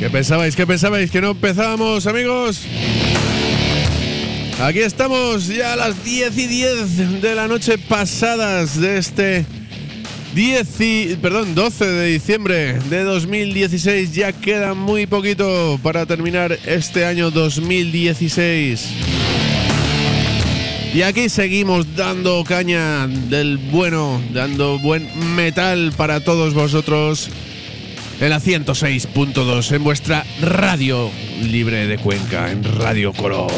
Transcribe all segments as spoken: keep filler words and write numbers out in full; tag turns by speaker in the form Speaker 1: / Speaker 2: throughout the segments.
Speaker 1: ¿Qué pensabais? ¿Qué pensabais? ¿Que no empezábamos, amigos? Aquí estamos ya a las diez y diez de la noche pasadas de este diez y, perdón, doce de diciembre de dos mil dieciséis. Ya queda muy poquito para terminar este año dos mil dieciséis. Y aquí seguimos dando caña del bueno, dando buen metal para todos vosotros en la ciento seis punto dos, en vuestra radio libre de Cuenca, en Radio Color.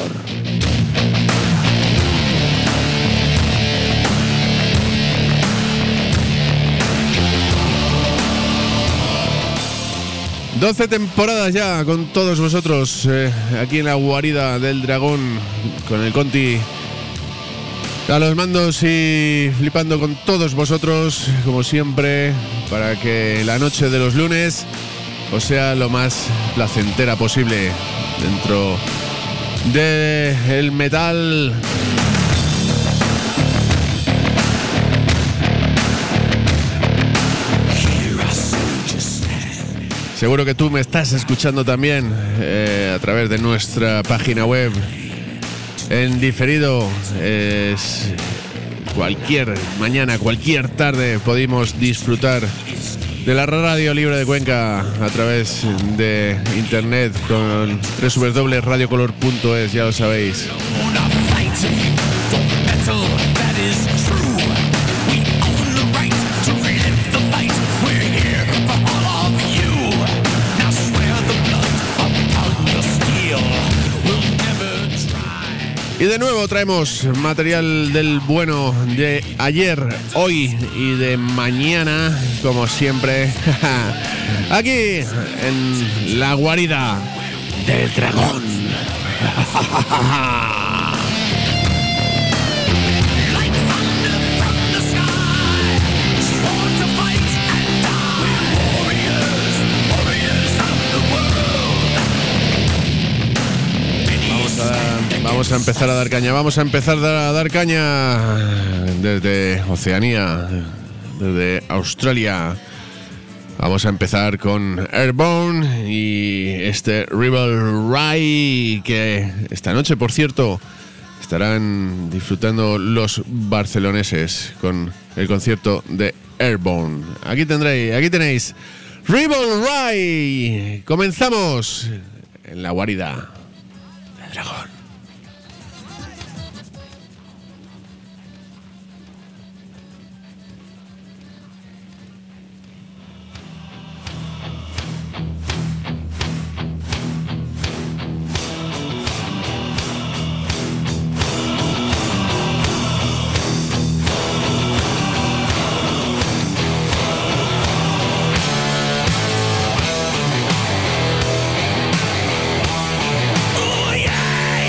Speaker 1: doce temporadas ya con todos vosotros, eh, aquí en la guarida del dragón, con el Conti a los mandos y flipando con todos vosotros, como siempre, para que la noche de los lunes os sea lo más placentera posible dentro del metal. Seguro que tú me estás escuchando también eh, a través de nuestra página web en diferido. Es cualquier mañana, cualquier tarde podemos disfrutar de la radio libre de Cuenca a través de internet con doble u doble u doble u punto radio color punto es, ya lo sabéis. Y de nuevo traemos material del bueno de ayer, hoy y de mañana, como siempre, aquí en la guarida del dragón. Vamos a empezar a dar caña, vamos a empezar a dar caña desde Oceanía, desde Australia. Vamos a empezar con Airborne y este Rebel Rai, que esta noche, por cierto, estarán disfrutando los barceloneses con el concierto de Airborne. Aquí tendréis, aquí tenéis Rebel Rai. Comenzamos en la guarida del dragón.
Speaker 2: Oh yeah!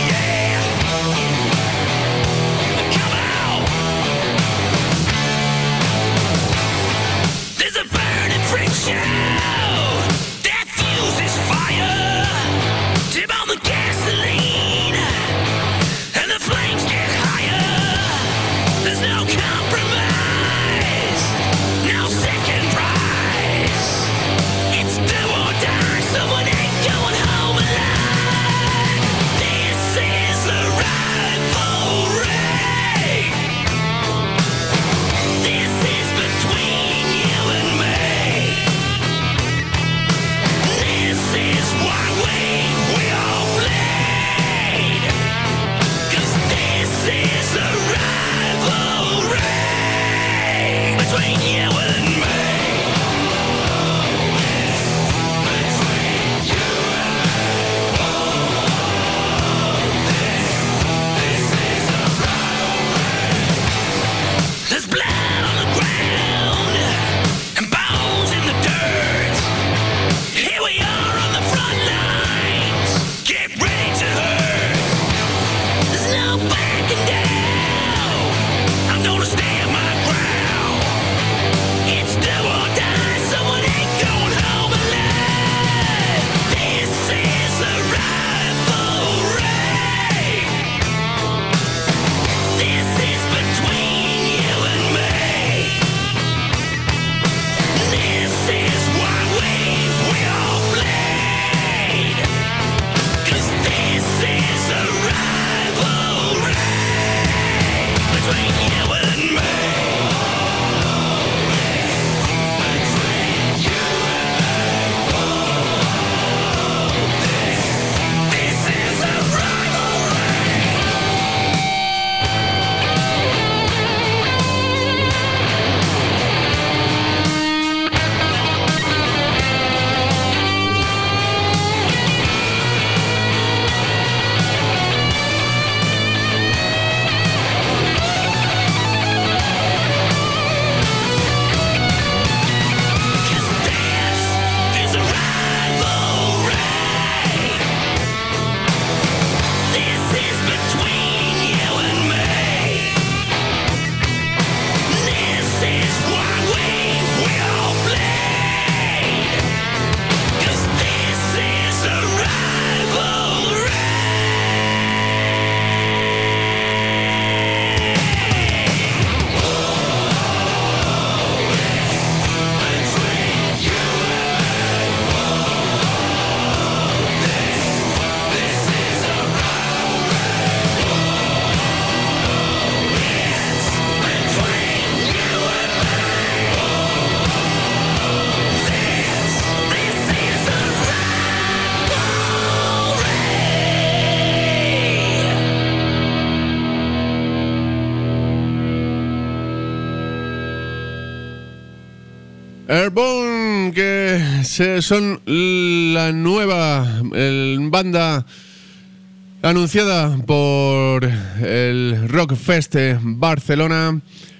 Speaker 1: Airborne, que se, son la nueva el, banda anunciada por el Rockfest Barcelona,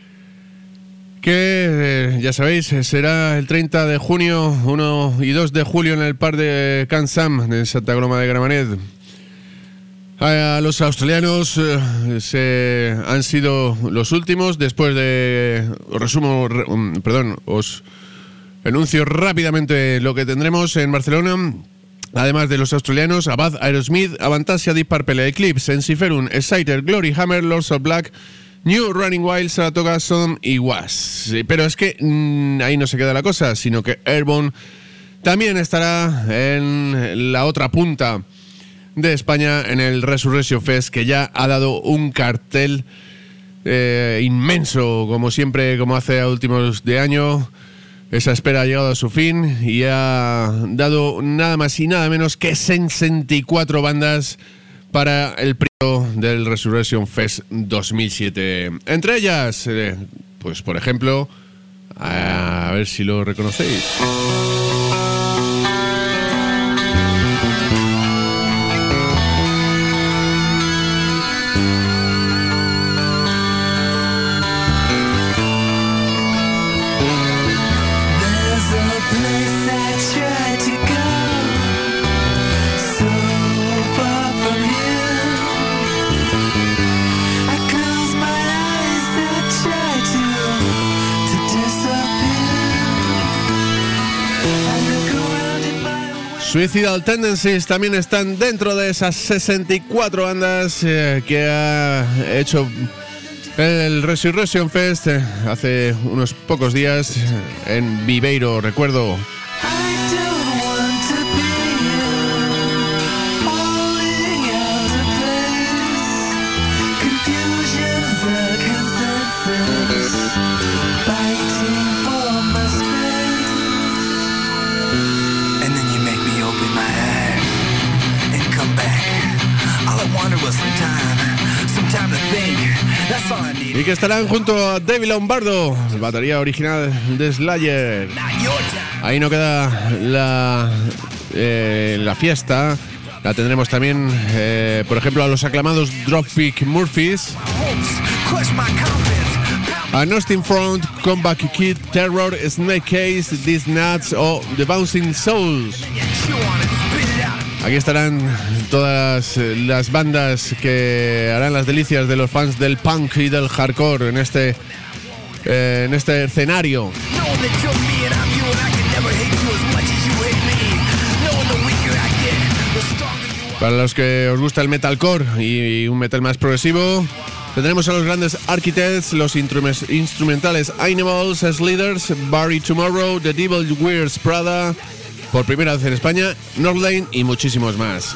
Speaker 1: que eh, ya sabéis, será el treinta de junio, uno y dos de julio en el Parc de Can Sam de Santa Coloma de Gramenet. A los australianos eh, se han sido los últimos. Después de os resumo, re, um, perdón, os anuncio rápidamente lo que tendremos en Barcelona. Además de los australianos, Abad, Aerosmith, Avantasia, Deep Purple, Eclipse, Ensiferum, Exciter, Glory, Hammer, Lords of Black, New Running Wild, Saratoga, Sodom y Was. Pero es que mmm, ahí no se queda la cosa, sino que Airborne también estará en la otra punta de España en el Resurrection Fest, que ya ha dado un cartel eh, inmenso, como siempre, como hace a últimos de año. Esa espera ha llegado a su fin y ha dado nada más y nada menos que sesenta y cuatro bandas para el periodo del Resurrection Fest dos mil siete. Entre ellas, eh, pues por ejemplo, a ver si lo reconocéis. Suicidal Tendencies también están dentro de esas sesenta y cuatro bandas eh, que ha hecho el Resurrection Fest eh, hace unos pocos días en Viveiro, recuerdo. Y que estarán junto a David Lombardo, batería original de Slayer. Ahí no queda la, eh, la fiesta. La tendremos también, eh, por ejemplo, a los aclamados Dropkick Murphys, a Nostin Front, Comeback Kid, Terror, Snake Case, These Nuts o The Bouncing Souls. Aquí estarán todas las bandas que harán las delicias de los fans del punk y del hardcore en este, eh, en este escenario. Para los que os gusta el metalcore y un metal más progresivo, tendremos a los grandes Architects, los instrumentales Animals, Sliders, Barry Tomorrow, The Devil Wears Prada, por primera vez en España, Northlane y muchísimos más.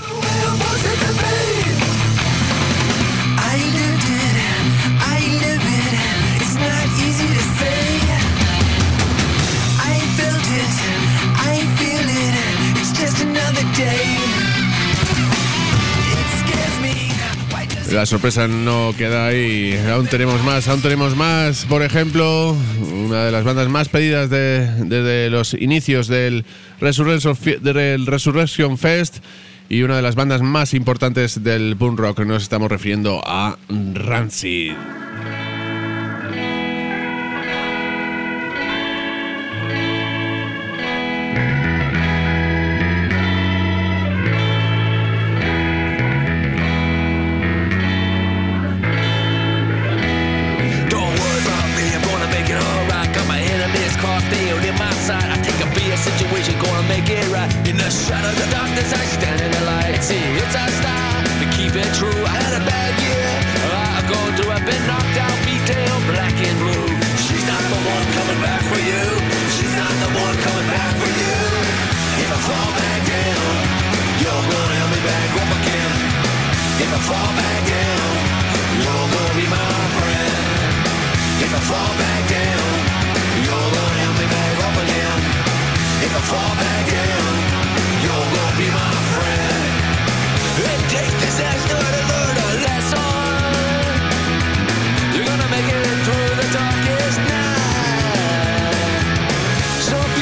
Speaker 1: La sorpresa no queda ahí, aún tenemos más, aún tenemos más. Por ejemplo, una de las bandas más pedidas de, desde los inicios del Resurrection, del Resurrection Fest y una de las bandas más importantes del punk rock. Nos estamos refiriendo a Rancid. So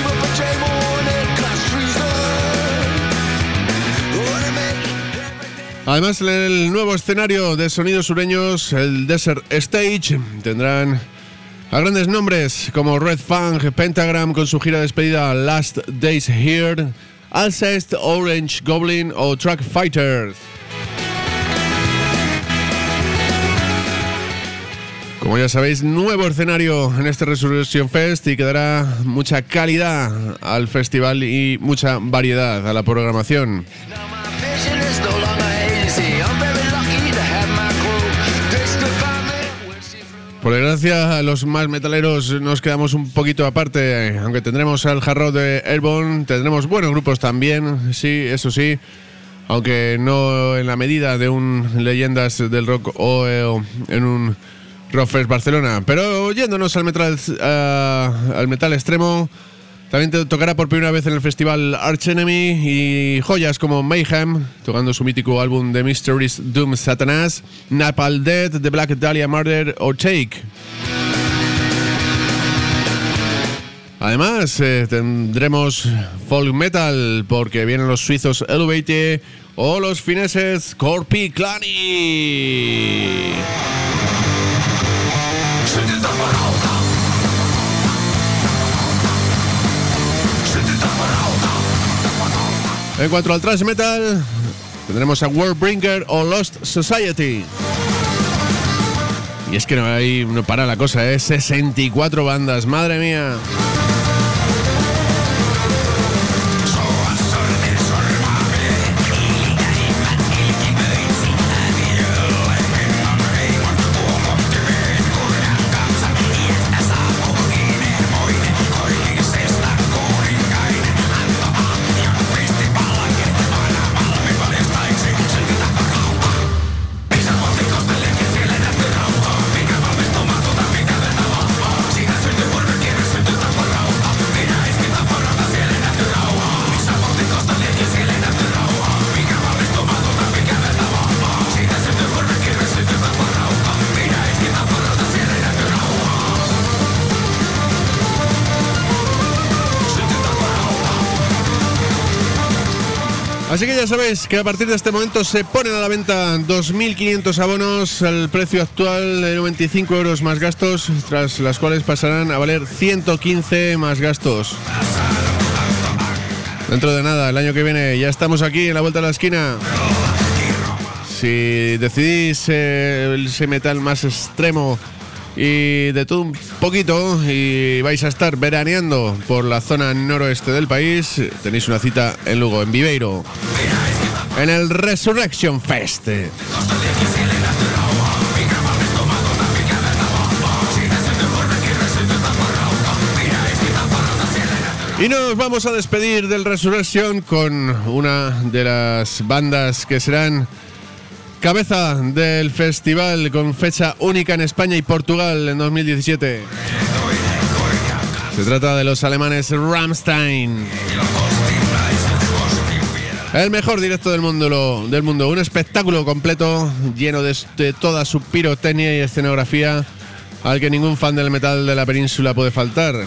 Speaker 1: Además, en el nuevo escenario de sonidos sureños, el Desert Stage, tendrán a grandes nombres como Red Fang, Pentagram con su gira de despedida Last Days Here, Alcest, Orange Goblin o Track Fighters. Como ya sabéis, nuevo escenario en este Resurrection Fest y que dará mucha calidad al festival y mucha variedad a la programación. Por desgracia, los más metaleros nos quedamos un poquito aparte, aunque tendremos al hard rock de Airborne, tendremos buenos grupos también, sí, eso sí, aunque no en la medida de un Leyendas del Rock o eh, en un Rockfest Barcelona. Pero yéndonos al metal, uh, al metal extremo, también te tocará por primera vez en el festival Arch Enemy y joyas como Mayhem, tocando su mítico álbum The Mysteries Doom Satanas, Napalm Death, The Black Dahlia Murder o Take. Además, eh, tendremos folk metal porque vienen los suizos Elevate o los fineses Corpi Clani. En cuanto al thrash metal, tendremos a Worldbringer o Lost Society. Y es que no hay, no para la cosa, es ¿eh? sesenta y cuatro bandas, madre mía. Así que ya sabéis que a partir de este momento se ponen a la venta dos mil quinientos abonos al precio actual de noventa y cinco euros más gastos, tras las cuales pasarán a valer ciento quince más gastos. Dentro de nada, el año que viene ya estamos aquí en la vuelta de la esquina. Si decidís eh, ese metal más extremo y de todo un poquito y vais a estar veraneando por la zona noroeste del país, tenéis una cita en Lugo, en Viveiro, en el Resurrection Fest. Y nos vamos a despedir del Resurrection con una de las bandas que serán cabeza del festival con fecha única en España y Portugal en dos mil diecisiete. Se trata de los alemanes Rammstein. El mejor directo del mundo, lo, del mundo. Un espectáculo completo lleno de, de toda su pirotecnia y escenografía al que ningún fan del metal de la península puede faltar.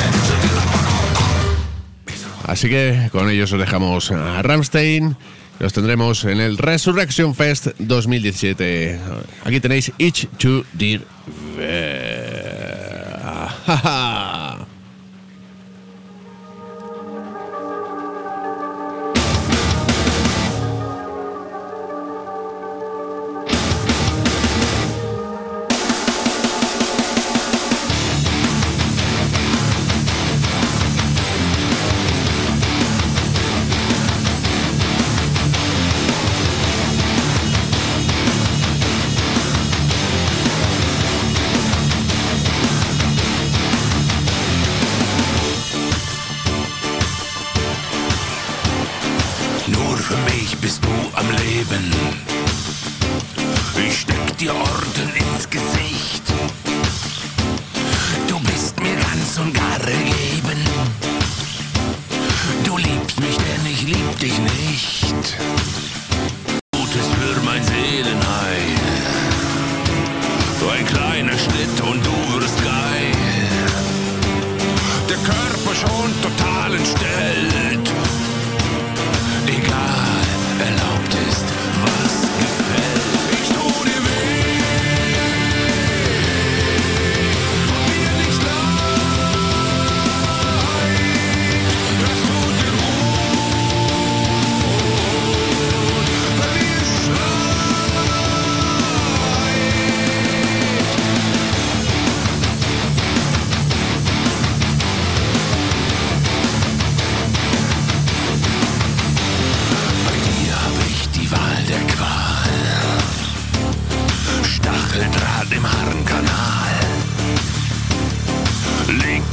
Speaker 1: Así que con ellos os dejamos a Rammstein. Los tendremos en el Resurrection Fest dos mil diecisiete. Aquí tenéis Each to Dear.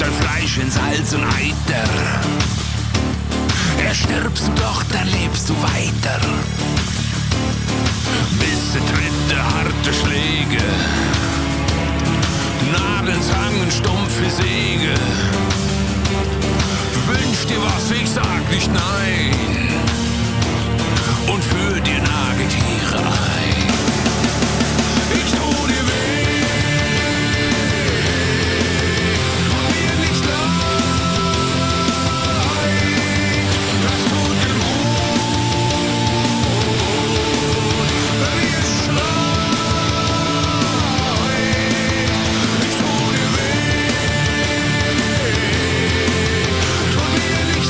Speaker 2: dein Fleisch ins Hals und Eiter. Erst stirbst du doch, dann lebst du weiter. Bis der dritte harte Schläge, Nagelsang und stumpfe Säge. Wünsch dir was, ich sag nicht nein, und führ dir Nagetiere ein. Ich tu dir weh, tut mir nicht leid, das tut dir gut, wenn ihr schreit. Ich tu dir weh, tut mir nicht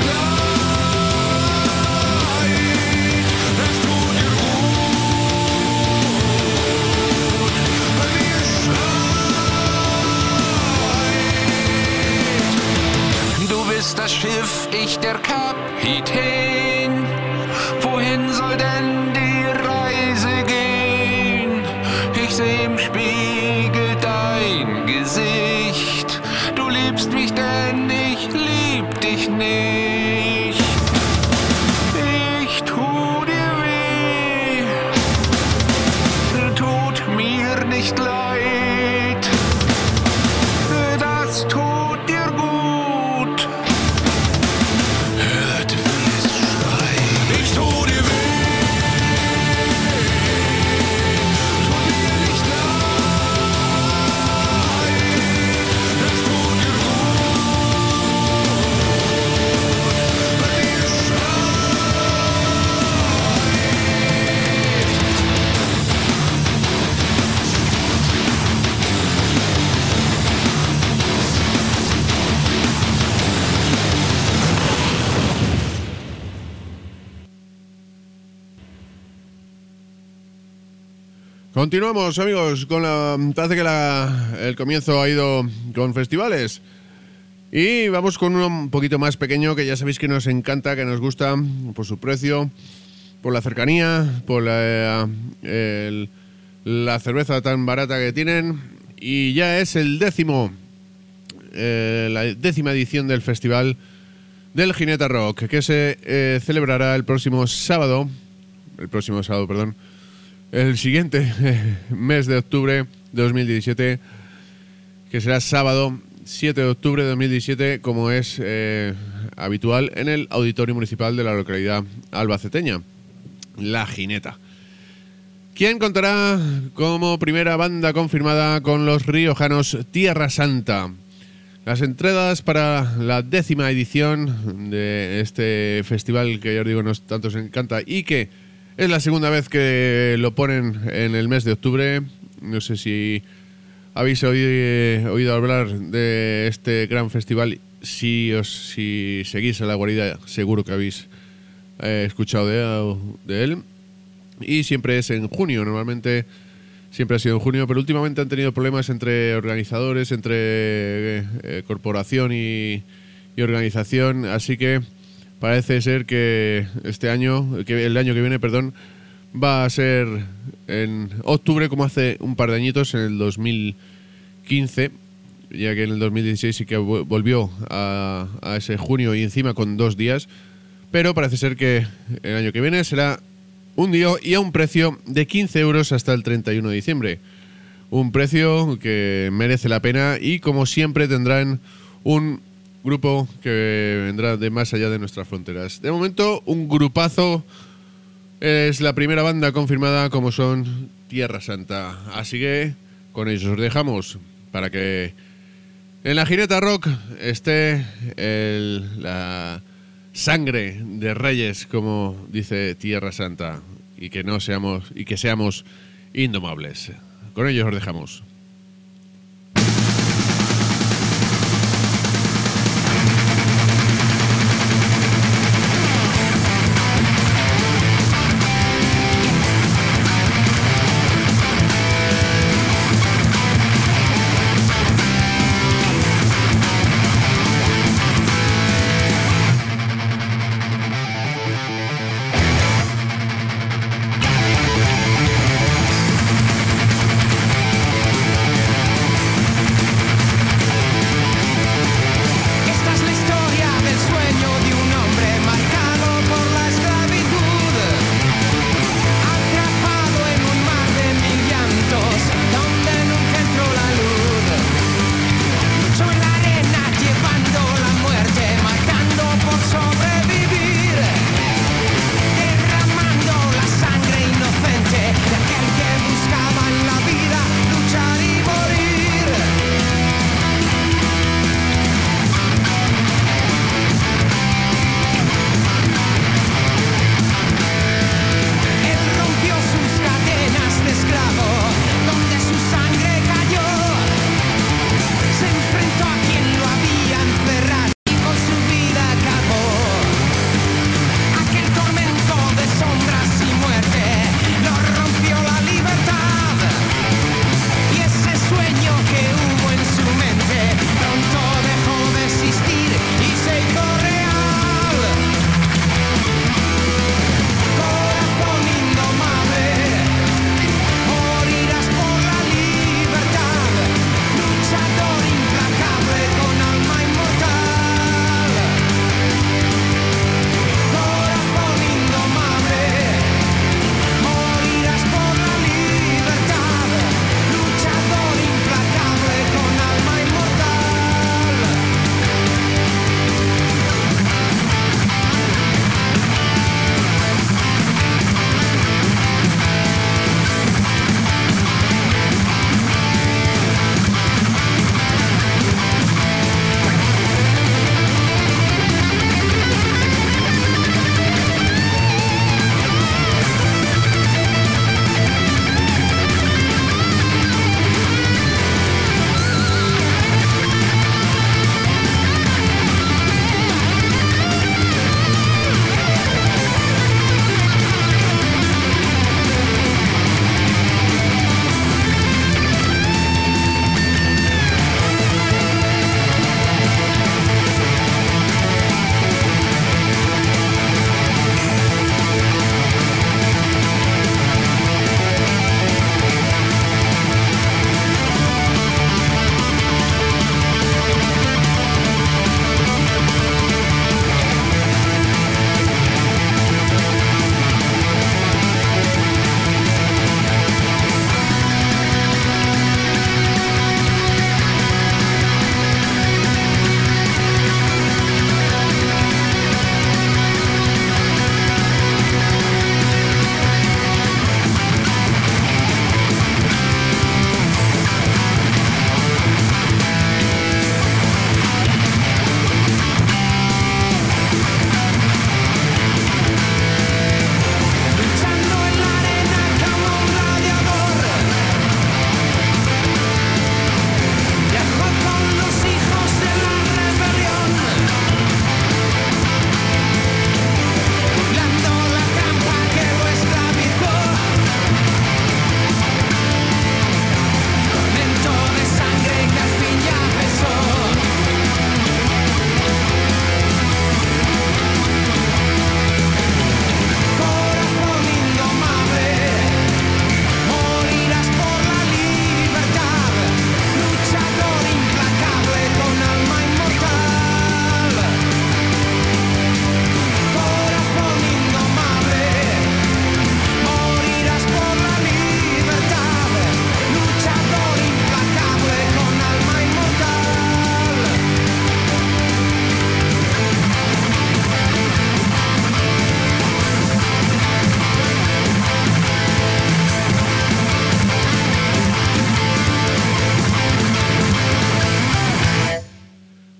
Speaker 2: leid, das tut dir gut, wenn ihr schreit. Du bist das Schiff, ich der Kapitän. Wohin soll denn die Reise gehen? Ich seh im Spiegel dein Gesicht. Du liebst mich, denn ich lieb dich nicht. Ich tu dir weh, tut mir nicht leid. Das tut dir gut. Hört, wie es schreit. Ich tu dir weh, tut mir nicht leid. Das tut dir gut, wenn ihr
Speaker 1: Continuamos, amigos, con la... Parece que la, el comienzo ha ido con festivales. Y vamos con uno un poquito más pequeño, que ya sabéis que nos encanta, que nos gusta por su precio, por la cercanía, por la, el- la cerveza tan barata que tienen. Y ya es el décimo, eh, la décima edición del Festival del Gineta Rock, que se eh, celebrará el próximo sábado, el próximo sábado, perdón, el siguiente eh, mes de octubre de dos mil diecisiete, que será sábado siete de octubre de dos mil diecisiete, como es eh, habitual, en el Auditorio Municipal de la localidad albaceteña, La Gineta. ¿Quién contará como primera banda confirmada con los riojanos Tierra Santa? Las entradas para la décima edición de este festival, que ya os digo nos tanto os encanta y que es la segunda vez que lo ponen en el mes de octubre. No sé si habéis oído, oído hablar de este gran festival. Si os si seguís a La Guarida, seguro que habéis eh, escuchado de, de él. Y siempre es en junio, normalmente siempre ha sido en junio, pero últimamente han tenido problemas entre organizadores, entre eh, corporación y, y organización, así que parece ser que este año, que el año que viene, perdón, va a ser en octubre, como hace un par de añitos, en el dos mil quince, ya que en el dos mil dieciséis sí que volvió a, a ese junio y encima con dos días, pero parece ser que el año que viene será un día y a un precio de quince euros hasta el treinta y uno de diciembre. Un precio que merece la pena y, como siempre, tendrán un grupo que vendrá de más allá de nuestras fronteras. De momento, un grupazo. Es la primera banda confirmada, como son Tierra Santa. Así que con ellos os dejamos para que en la Gineta Rock esté el, la sangre de reyes, como dice Tierra Santa, y que no seamos y que seamos indomables. Con ellos os dejamos.
Speaker 3: Thank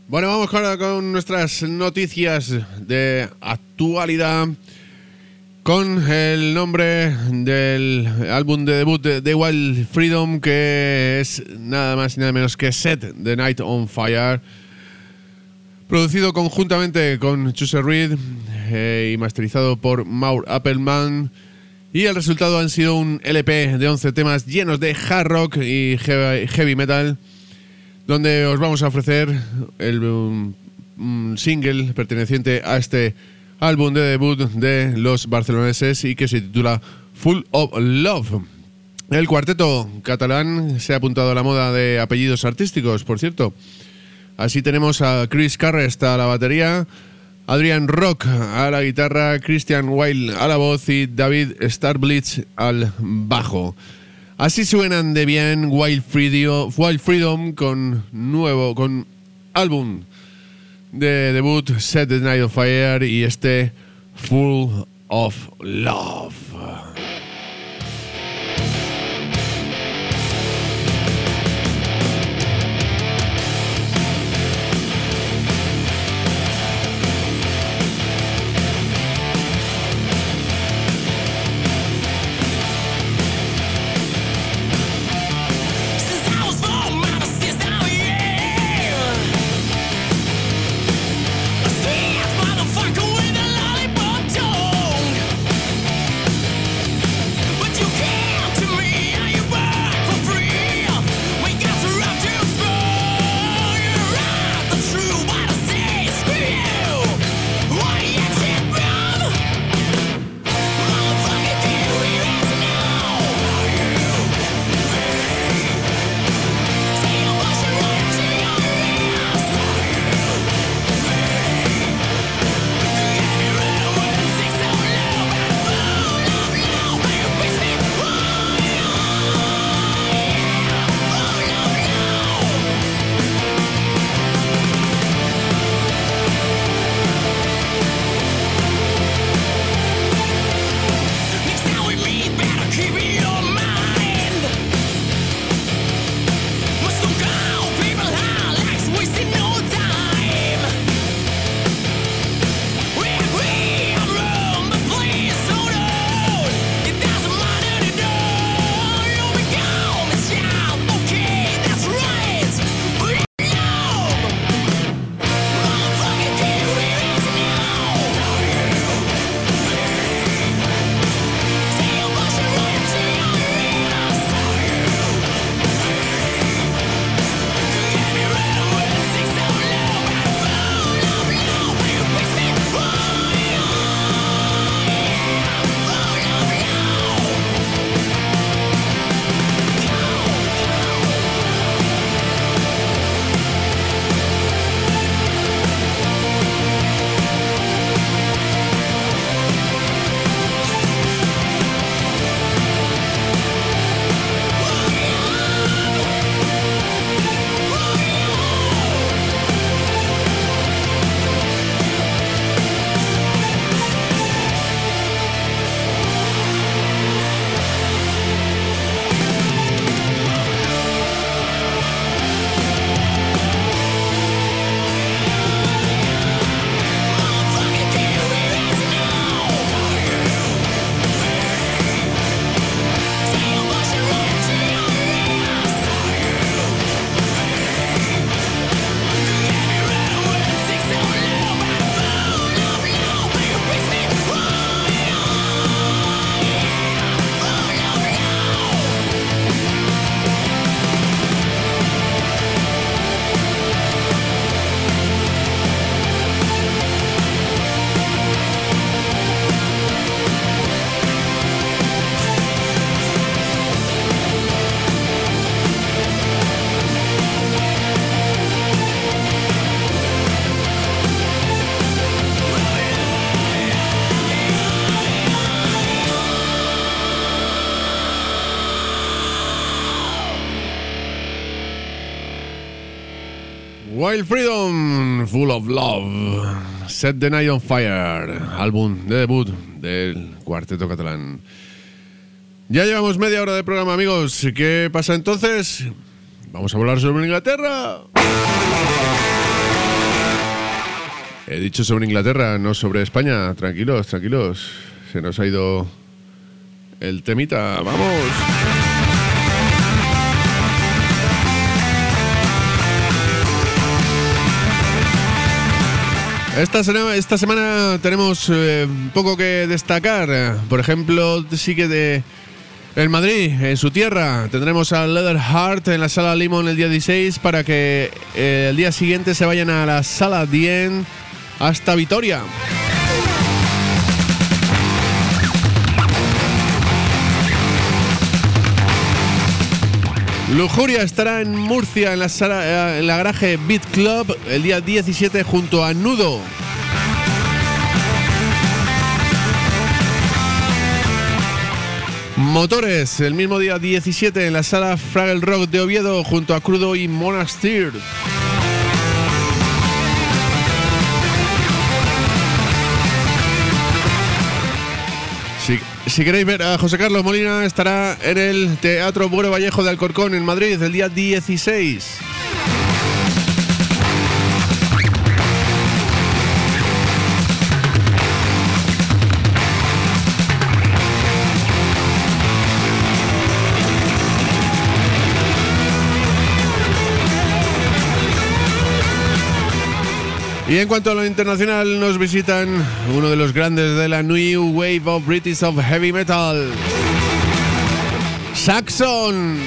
Speaker 1: Bueno, vamos ahora con nuestras noticias de actualidad, con el nombre del álbum de debut de, de Wild Freedom, que es nada más y nada menos que Set the Night on Fire, producido conjuntamente con Chuse Reed eh, y masterizado por Maur Appelman. Y el resultado han sido un L P de once temas llenos de hard rock y heavy metal, donde os vamos a ofrecer el um, um, single perteneciente a este álbum de debut de los barceloneses y que se titula Full of Love. El cuarteto catalán se ha apuntado a la moda de apellidos artísticos, por cierto. Así tenemos a Chris Carrest a la batería, Adrian Rock a la guitarra, Christian Weil a la voz y David Starblitz al bajo. Así suenan de bien Wild Freedom, Wild Freedom con nuevo, con álbum de debut Set the Night on Fire y este Full of Love. Wild Freedom, Full of Love, Set the Night on Fire, álbum de debut del cuarteto catalán. Ya llevamos media hora de programa, amigos. ¿Qué pasa entonces? Vamos a hablar sobre Inglaterra. He dicho sobre Inglaterra, no sobre España. Tranquilos, tranquilos. Se nos ha ido el temita. ¡Vamos! Esta semana, esta semana tenemos eh, poco que destacar. Por ejemplo, sí que de en Madrid, en su tierra, tendremos a Leatherheart en la Sala Limón el día dieciséis para que eh, el día siguiente se vayan a la Sala Dien hasta Vitoria. Lujuria estará en Murcia en la, sala, en la garaje Beat Club el día diecisiete junto a Nudo. Motores el mismo día diecisiete en la sala Fraggle Rock de Oviedo junto a Crudo y Monastir. Si, si queréis ver a José Carlos Molina, estará en el Teatro Buero Vallejo de Alcorcón en Madrid el día dieciséis. Y en cuanto a lo internacional, nos visitan uno de los grandes de la New Wave of British of Heavy Metal, Saxon,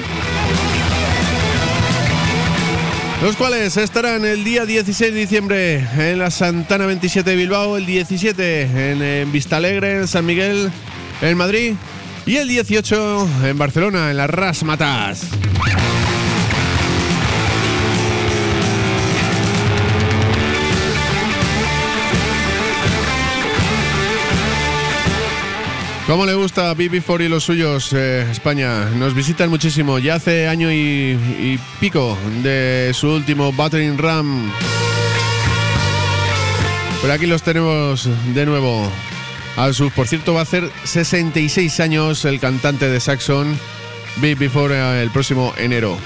Speaker 1: los cuales estarán el día dieciséis de diciembre en la Santana veintisiete de Bilbao, el diecisiete en, en Vistalegre, en San Miguel, en Madrid, y el dieciocho en Barcelona, en la Razzmatazz. ¿Cómo le gusta a B B cuatro y los suyos, eh, España? Nos visitan muchísimo. Ya hace año y, y pico de su último Battering Ram. Pero aquí los tenemos de nuevo. A sus, por cierto, va a hacer sesenta y seis años el cantante de Saxon, B B cuatro, el próximo enero.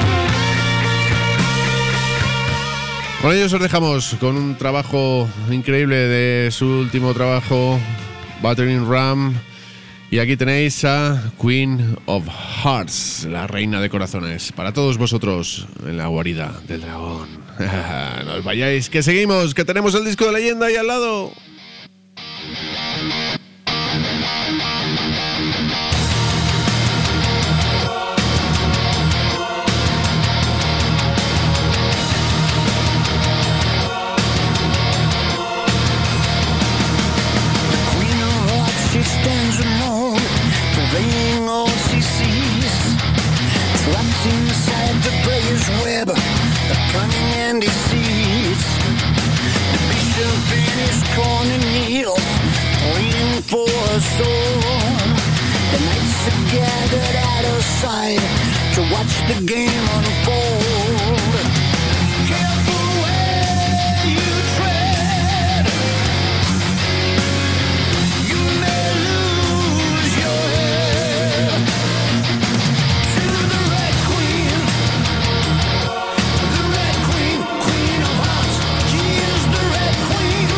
Speaker 1: Con ellos os dejamos con un trabajo increíble de su último trabajo, Battering Ram. Y aquí tenéis a Queen of Hearts, la reina de corazones, para todos vosotros en la guarida del dragón. No os vayáis, que seguimos, que tenemos el disco de leyenda ahí al lado.
Speaker 3: To watch the game unfold. Careful where you tread, you may lose your head. To the Red Queen, the Red Queen, Queen of Hearts. She is the Red Queen,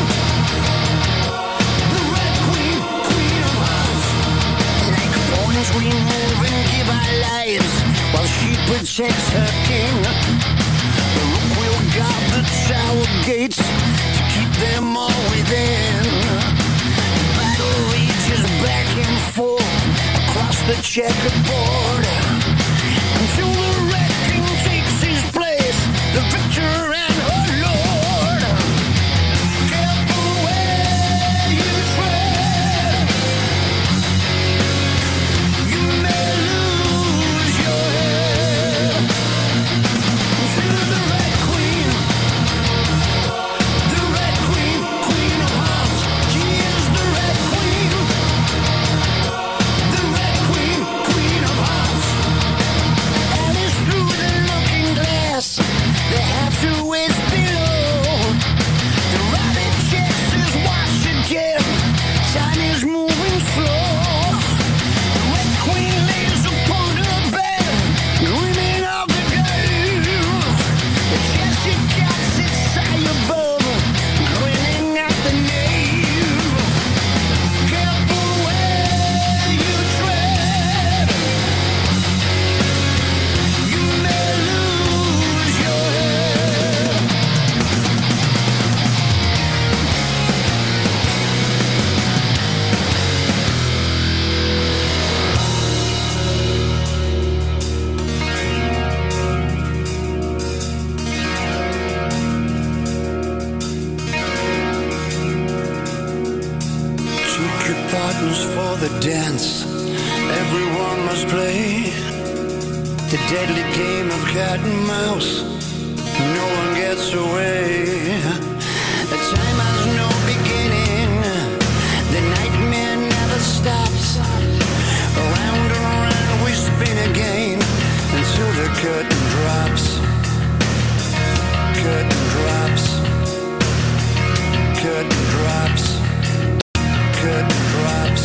Speaker 3: the Red Queen, Queen of Hearts. Like pawns we move and give our lives while she protects her king. The rook will guard the tower gates to keep them all within. The battle rages back and forth across the checkerboard until the Red King takes his place, the victor and her lord. Careful where you tread, you may lose your head. To the Red Queen, the Red Queen, Queen of Hearts. She is the Red Queen, the Red Queen, Queen of Hearts. another dance everyone must play. The deadly game of cat and mouse. No one gets away. The time has no beginning. The nightmare never stops. Around and around we spin again until the curtain drops. Curtain drops. Curtain drops. Curtain drops.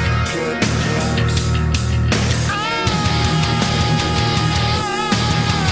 Speaker 3: Curtain drops.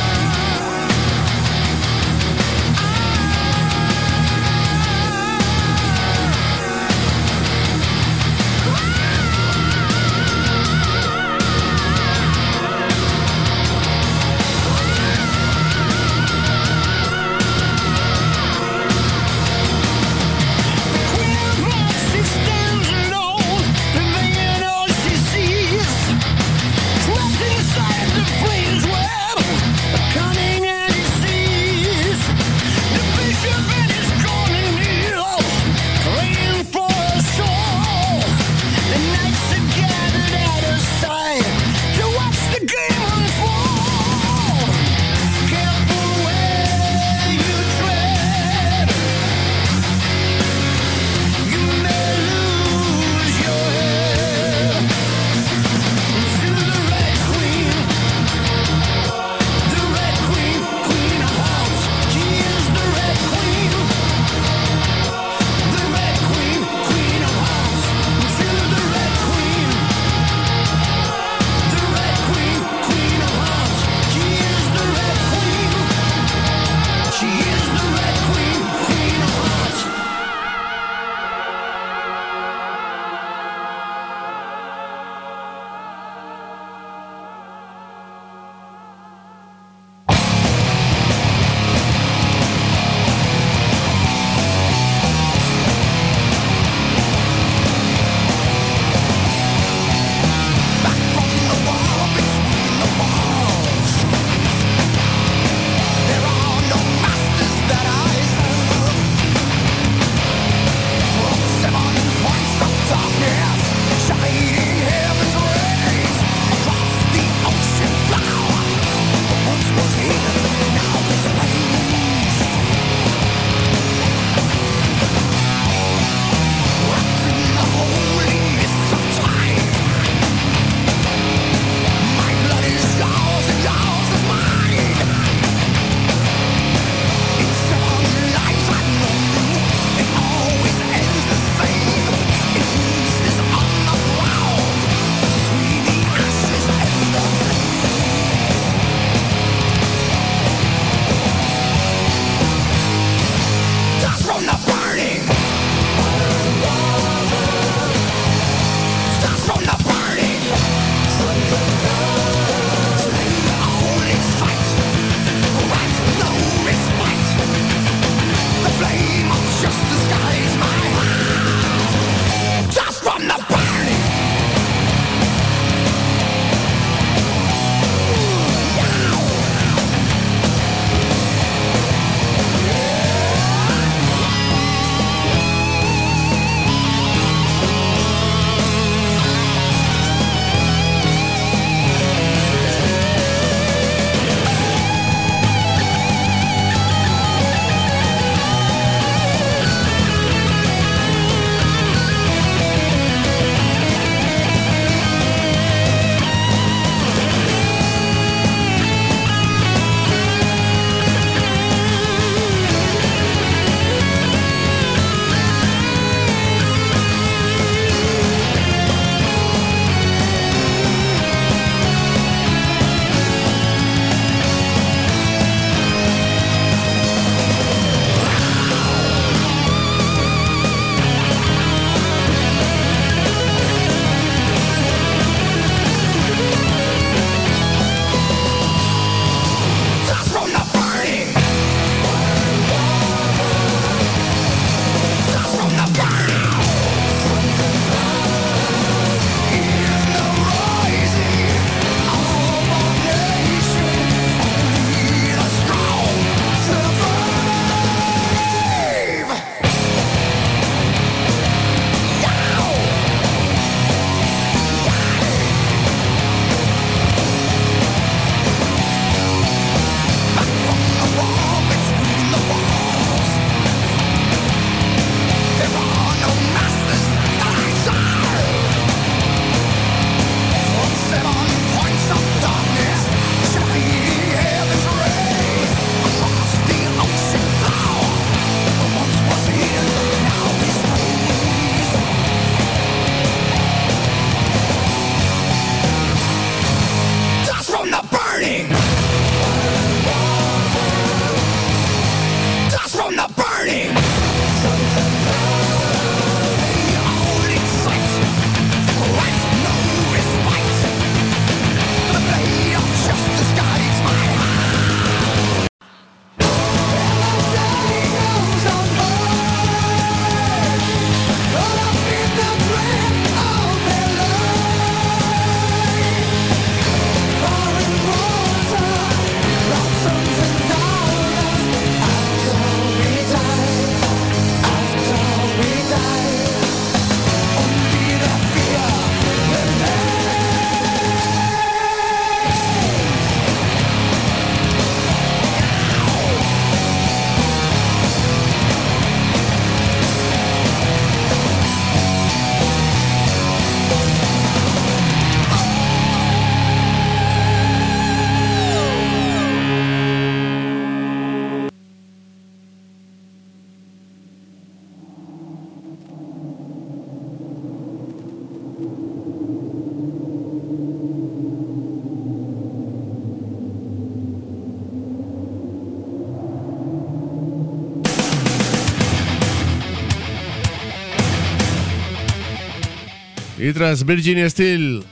Speaker 1: Y tras Virginia Steel.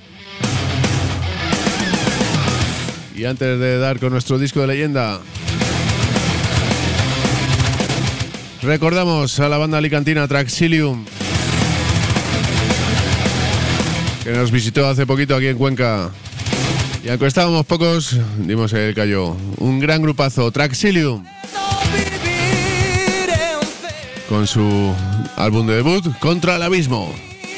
Speaker 1: Y antes de dar con nuestro disco de leyenda, recordamos a la banda alicantina Traxilium, que nos visitó hace poquito aquí en Cuenca. Y aunque estábamos pocos, dimos el callo. Un gran grupazo, Traxilium, con su álbum de debut, Contra el Abismo.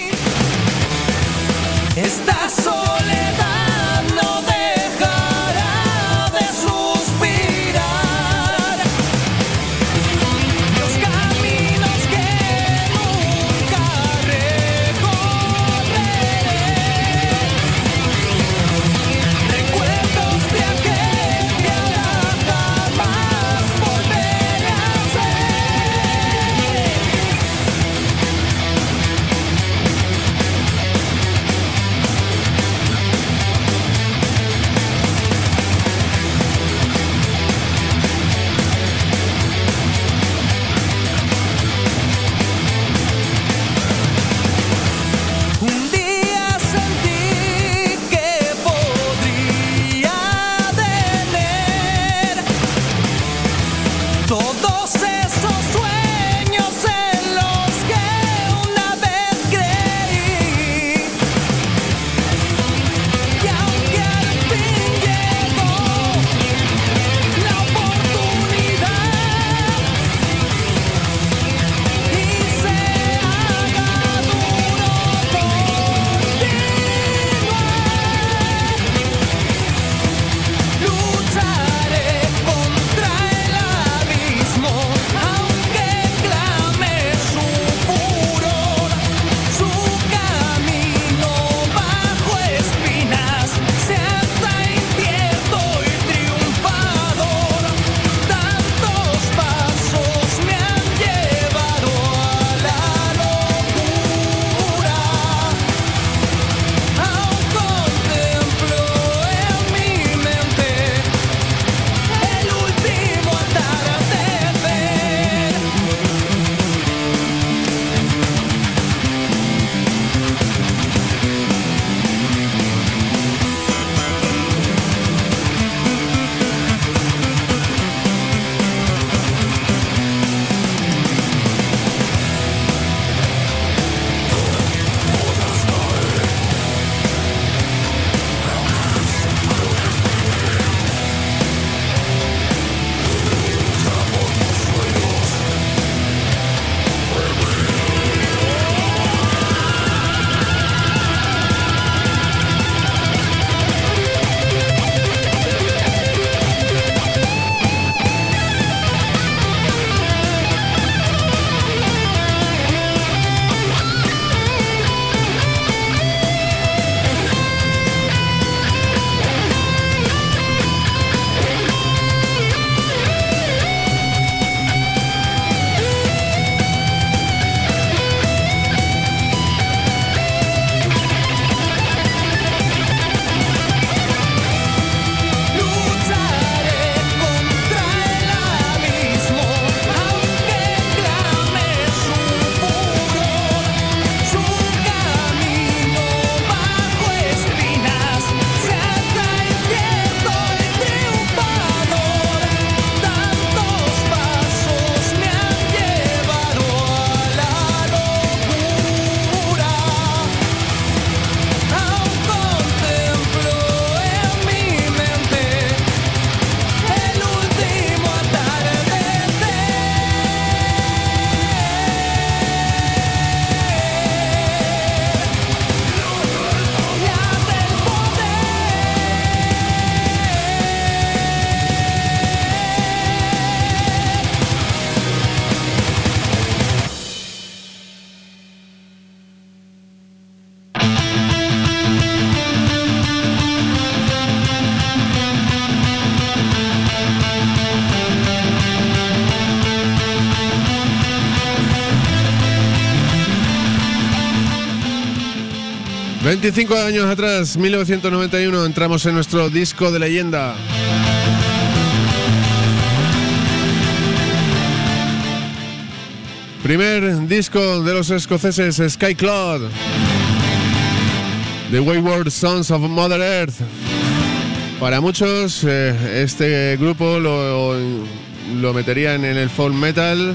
Speaker 4: Esta soledad no dejará de suspirar. Los caminos que nunca recorreré, recuerdos de aquel que ahora jamás volveré a ser. Un día sentí que podría tener todos esos sueños en los que una vez creí. Y aunque al fin llegó la oportunidad y se haga duro lucharé contra el abismo, aunque clame su furor, su camino bajo espinas se hace incierto y triunfador. Tantos pasos me han llevado a la locura. Aún contemplo en mi mente el último atardecer. Lucharé contra el abismo, aunque clame su furor, su camino bajo espinas se hace incierto y triunfador. Tantos pasos me han llevado a la locura. Aún contemplo en mi mente el último atardecer. Y hasta el
Speaker 1: veinticinco años atrás, mil novecientos noventa y uno, entramos en nuestro disco de leyenda. Primer disco de los escoceses Skycloud. The Wayward Sons of Mother Earth. Para muchos, eh, este grupo lo, lo meterían en el folk metal.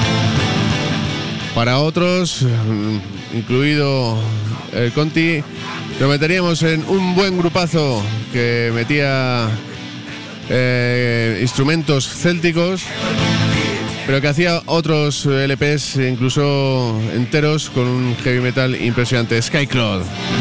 Speaker 1: Para otros, incluido el Conti, lo meteríamos en un buen grupazo que metía eh, instrumentos célticos, pero que hacía otros L Pes incluso enteros con un heavy metal impresionante. Skyclad.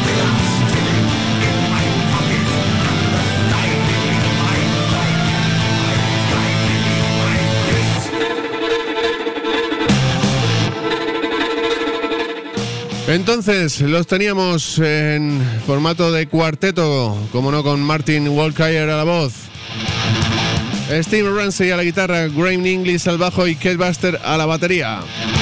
Speaker 1: Entonces los teníamos en formato de cuarteto, como no, con Martin Walkyer a la voz, Steve Ramsey a la guitarra, Graham Inglis al bajo y Kate Buster a la batería.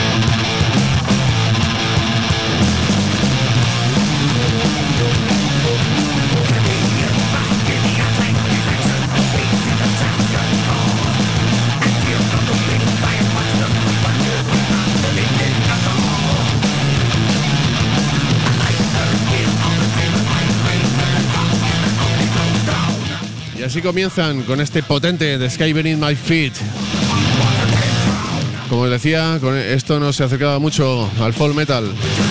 Speaker 1: Y así comienzan con este potente The Sky Beneath My Feet. Como os decía, con esto no se acercaba mucho al folk metal.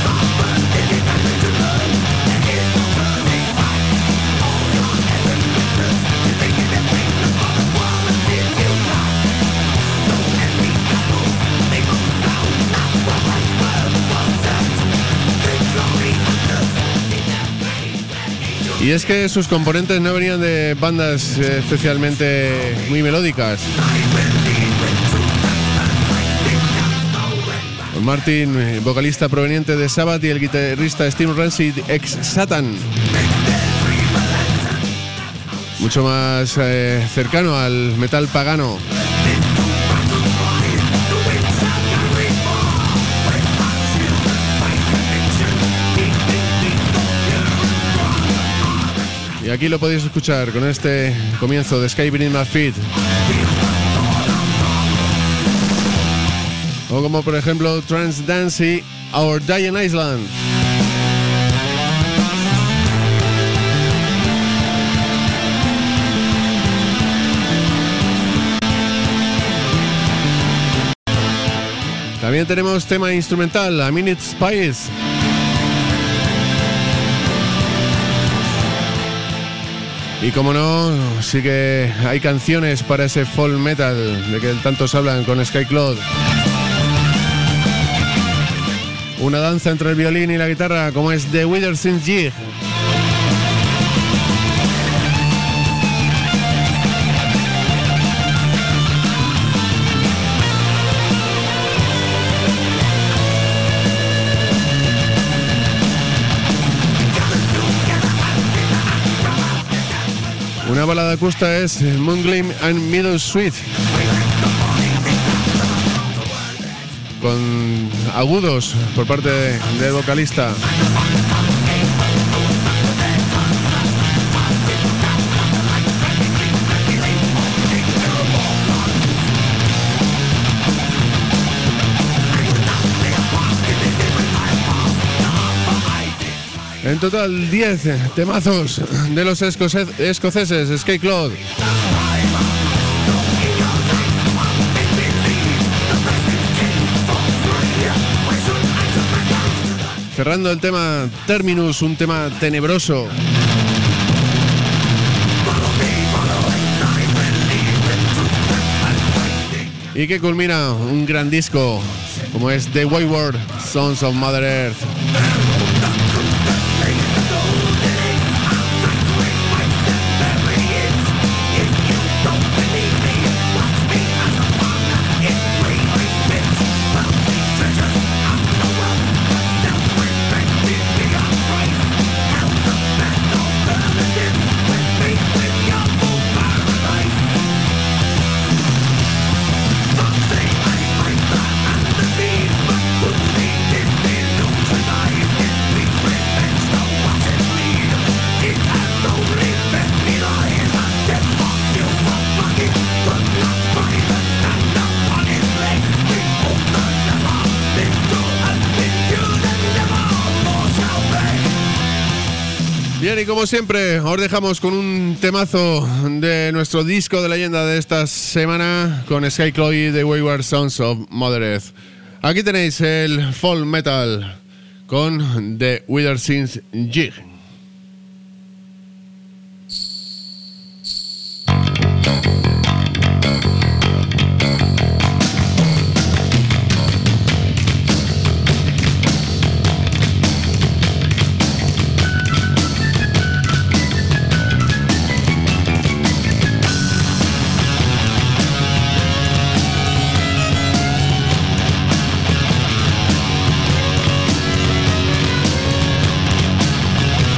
Speaker 1: Y es que sus componentes no venían de bandas eh, especialmente muy melódicas. Martin, vocalista proveniente de Sabbath, y el guitarrista Steve Ramsey, ex Satan. Mucho más eh, cercano al metal pagano. Y aquí lo podéis escuchar con este comienzo de Sky Beneath My Feet. O como por ejemplo Trance Dance y Our Dying Island. También tenemos tema instrumental, A Minute Spice. Y como no, sí que hay canciones para ese folk metal de que tantos hablan con Skyclad. Una danza entre el violín y la guitarra, como es The Witherspoon Jig. Una balada acústica es Moongleam and Meadow Sweet, con agudos por parte de, del vocalista. En total diez temazos de los escoce- escoceses Skyclad. Cerrando el tema Terminus, un tema tenebroso. Y que culmina un gran disco como es The Wayward Sons of Mother Earth.
Speaker 2: Tonight
Speaker 1: Bien, y como siempre, os dejamos con un temazo de nuestro disco de leyenda de esta semana, con Sky Chloe, The Wayward Sons of Mother Earth. Aquí tenéis el folk metal con The Wither Sins Jig.
Speaker 5: Thank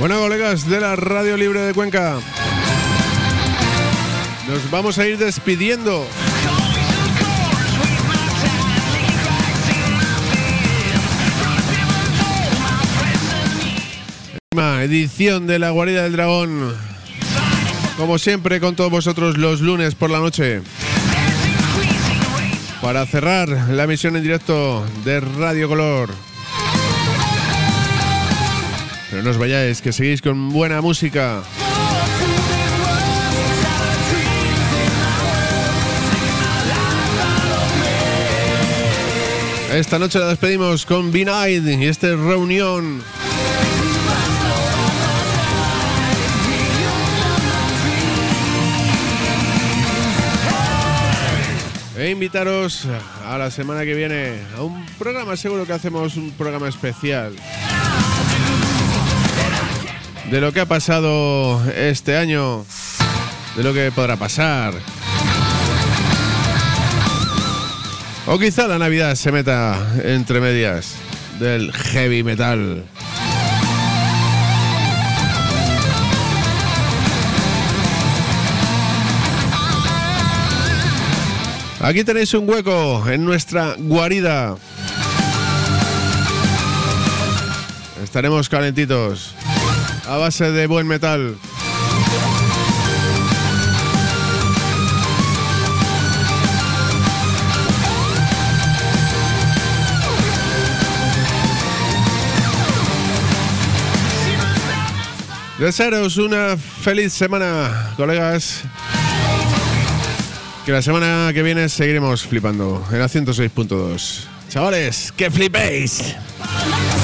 Speaker 1: Bueno, colegas de la Radio Libre de Cuenca, nos vamos a ir despidiendo. Edición de La Guarida del Dragón, como siempre con todos vosotros los lunes por la noche, para cerrar la emisión en directo de Radio Color. Pero no os vayáis, que seguís con buena música. Esta noche la despedimos con B-Night y este Reunión. E invitaros a la semana que viene a un programa, seguro que hacemos un programa especial de lo que ha pasado este año, de lo que podrá pasar. O quizá la Navidad se meta entre medias del heavy metal. Aquí tenéis un hueco en nuestra guarida. Estaremos calentitos a base de buen metal. Desearos una feliz semana, colegas. Que la semana que viene seguiremos flipando en la ciento seis punto dos. Chavales, ¡que flipéis!